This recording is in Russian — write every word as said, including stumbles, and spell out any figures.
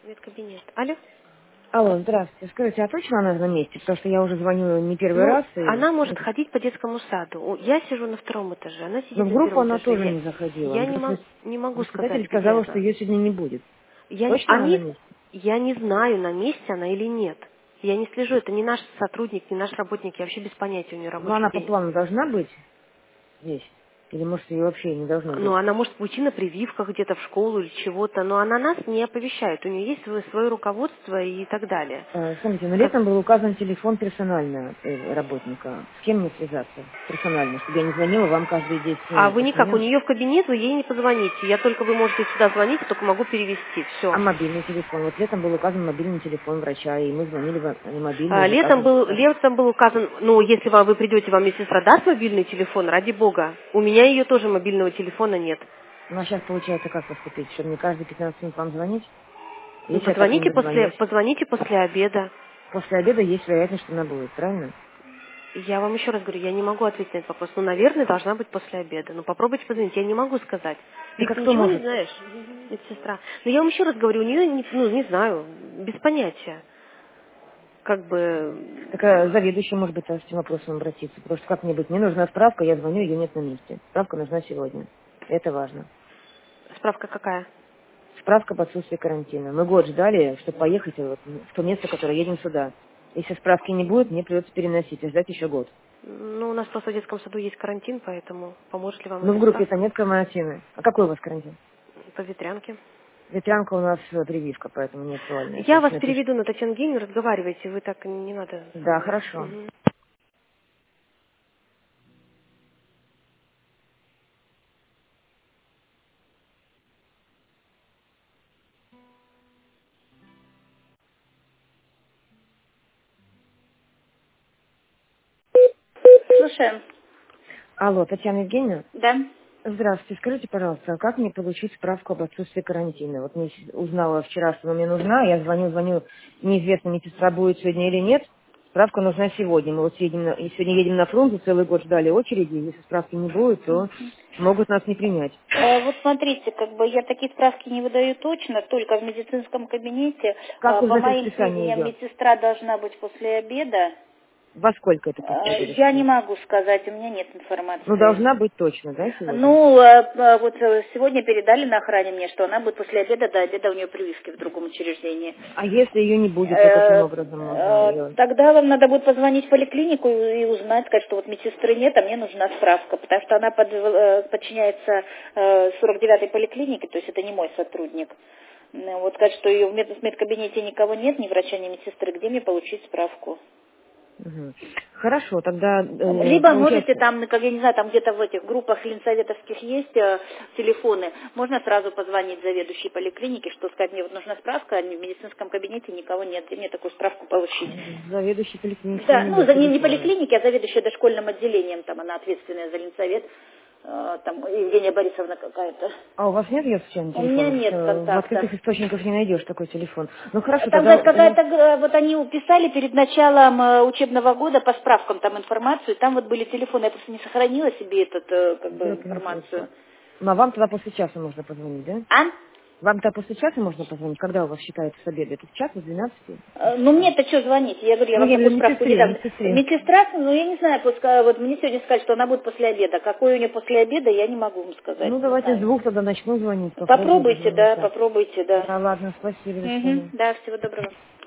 Медкабинет. Алло? Алло, здравствуйте. Скажите, а точно она на месте? Потому что я уже звоню не первый Ну, раз. И... она может ходить по детскому саду. О, Я сижу на втором этаже, она Но сидит в на группу первом она этаже. тоже Я, не заходила. я не, мо- Воспит- не могу сказать, Воспитатель где сказала, что она. ее сегодня не будет. Я, не- Точно она на они, месте? я не знаю, на месте она или нет. Я не слежу, это не наш сотрудник, не наш работник, я вообще без понятия, у нее Но рабочий она по день. плану должна быть здесь? Или, может, ее вообще не должно Ну, быть? она может уйти на прививках где-то в школу или чего-то, но она нас не оповещает. У нее есть свое, свое руководство и так далее. Э, Смотрите, но Как- летом был указан телефон персонально э, работника. С кем мне связаться? Персонально, чтобы я не звонила вам каждые десять А минут. вы Потому что никак, у мне... нее в кабинет, вы ей не позвоните. Я только вы можете сюда звонить, я только могу перевести. Все. А мобильный телефон? Вот летом был указан мобильный телефон врача, и мы звонили в- на мобильный и А, Летом заказывали был, справку. летом был указан, ну, если вам, вы придете, вам медсестра даст мобильный телефон, ради бога. У меня ее тоже мобильного телефона нет. Ну, а сейчас получается как поступить? Что мне каждые пятнадцать минут вам звонить? Ну, Если я так и не позвоните после, дозвонюсь. позвоните после обеда. После обеда есть вероятность, что она будет, правильно? Я вам еще раз говорю, я не могу ответить на этот вопрос. Ну, наверное, должна быть после обеда. Ну, попробуйте позвонить, я не могу сказать. Так Вик, а ты кто ничего не может? знаешь, медсестра? Но я вам еще раз говорю, у нее, не- ну, не знаю, без понятия. Как бы, Так а заведующий, может быть, с этим вопросом обратиться. Потому что как мне быть? Мне нужна справка, я звоню, ее нет на месте. Справка нужна сегодня. Это важно. справка какая? Справка об отсутствии карантина. Мы год ждали, чтобы поехать вот в то место, которое едем сюда. Если справки не будет, мне придется переносить и ждать еще год. Ну, у нас просто в детском саду есть карантин, поэтому поможет ли вам Но эта в группе-то справка? нет карантина. А какой у вас карантин? По ветрянке. Ветрянка у нас э, прививка, поэтому не актуальна. Я Пусть вас напишет. переведу на Татьяну Евгеньевну, разговаривайте, вы так не надо со Да, мной. хорошо. Мгм. Слушаем. Алло, Татьяна Евгеньевна? Да. Здравствуйте. Скажите, пожалуйста, а как мне получить справку об отсутствии карантина? Вот мне с- узнала вчера, что она мне нужна. Я звоню, звоню, неизвестно, медсестра будет сегодня или нет. Справка нужна сегодня. Мы вот едем на, и сегодня едем на фронт, и целый год ждали очереди. Если справки не будет, то могут нас не принять. Э, Вот смотрите, как бы я такие справки не выдаю точно, только в медицинском кабинете. Как Э, По узнать моим расписание сведениям, ее? медсестра должна быть после обеда. Во сколько это после Э, обеда Я не всегда? могу сказать, у меня нет Ну, информации. должна быть точно, да, сегодня? Ну, э, э, вот э, сегодня передали на охране мне, что она будет после обеда, до обеда у нее прививки в другом учреждении. А если ее не будет, то каким Э, образом можно э, ее... Тогда вам надо будет позвонить в поликлинику и и узнать, сказать, что вот медсестры нет, а мне нужна справка, потому что она под- э, подчиняется э, сорок девятой поликлинике, то есть это не мой сотрудник. Ну, Вот сказать, что ее в мед- в медкабинете никого нет, ни врача, ни медсестры, где мне получить справку? Мгм. Хорошо, тогда э, Либо можете получается... там, как я не знаю, там где-то в этих группах ленсоветовских есть э, телефоны, можно сразу позвонить заведующей поликлинике, что сказать, мне вот нужна справка, а в медицинском кабинете никого нет, и мне такую справку получить. Заведующий поликлиники у Да, меня ну, нет за, не, не телефона. поликлиники, а заведующая дошкольным отделением, там она ответственная за ленсовет, э, там Евгения Борисовна какая-то. А у вас нет ее случайно У меня телефона? Потому нет что в контакта. открытых источниках не найдешь такой телефон. Ну хорошо, Там тогда как- у... какая-то, э, вот они писали перед началом э, учебного года по справкам там информацию, там вот были телефоны, я просто не сохранила себе этот, э, как бы, Делать не слышно. информацию. Ну, а вам тогда после часа можно позвонить, да? А? Вам тогда после часа можно позвонить? Когда у вас считается с обеда? Это в час, с двенадцати? Э, Ну, мне-то что звонить? Я говорю, я Ну, вам я имею такую в виду справку не медсестре, дам. медсестре. Медсестра, ну, я не знаю, вот, ска- вот мне сегодня сказали, что она будет после обеда. Какой у нее после обеда, я не могу вам сказать, Ну, не давайте с знаю. двух тогда начну звонить, попробую Попробуйте, да, дозвониться. попробуйте, да. Да, ладно, спасибо, до Угу, свидания. да, всего доброго.